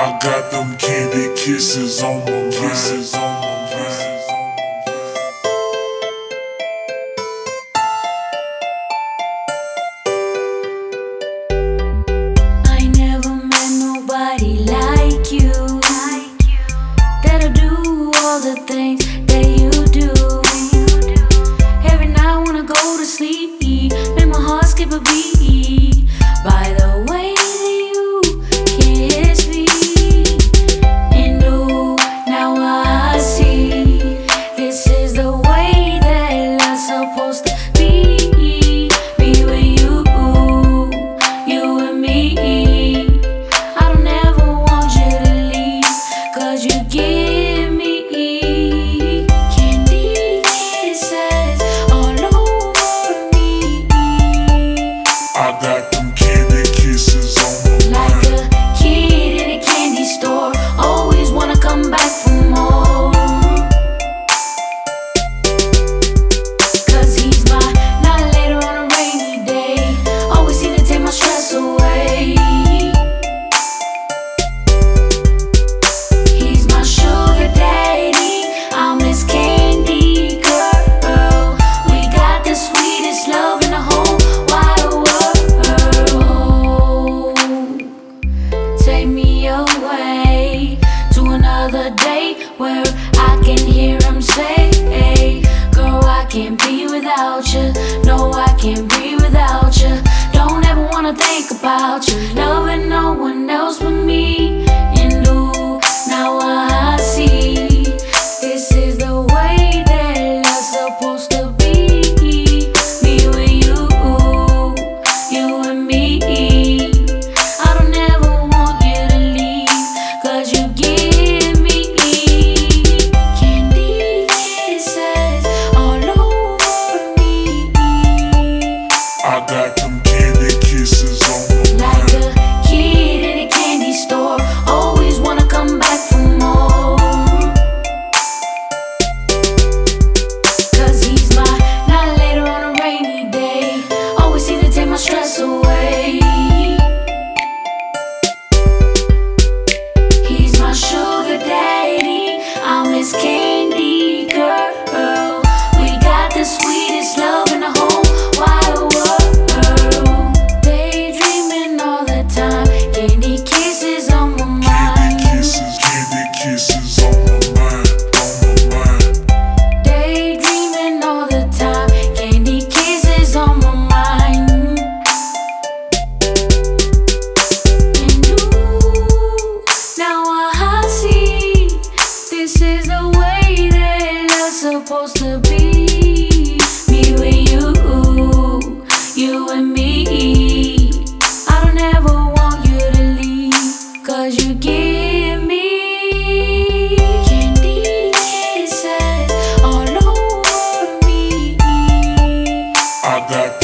I got them candy kisses on my mind. I never met nobody like you, that'll do all the things that you do. Every night when I go to sleep, make my heart skip a beat by the way that you kiss me. And oh, now I see this is the way that love's supposed to be. Me with you, you and me. I don't ever want you to leave, 'cause you give me candy kisses all over me. I got them candy kisses on my Like mind. a kid in a candy store, always wanna come back for more. 'Cause he's my night later on a rainy day, always seem to take my stress away. He's my sugar daddy, I'm his candy girl. We got the sweetest love in the whole wide world. Take me away to another day where I can hear him say, girl, I can't be without you. No, I can't be without you. Don't ever wanna think about you loving no one else but me. And ooh, now I see this is the way that love's supposed to be. Me with you, you and me. I don't ever want you to leave, 'cause you give me candy kisses all over me. I got them candy kisses on my Like mind. a kid in a candy store, always wanna come back for more. 'Cause he's my night later on a rainy day, always seem to take my stress away. He's my sugar daddy, I'm his candy girl. We got the sweetest love in the whole wide world. Daydreaming all the time, candy kisses on my mind. Candy kisses on my mind, on my mind. Daydreaming all the time, candy kisses on my mind. And ooh, now I see this is the way that love's supposed to be. Me with you, you and me. I don't ever want you to leave, 'cause you give me candy kisses all over me. I got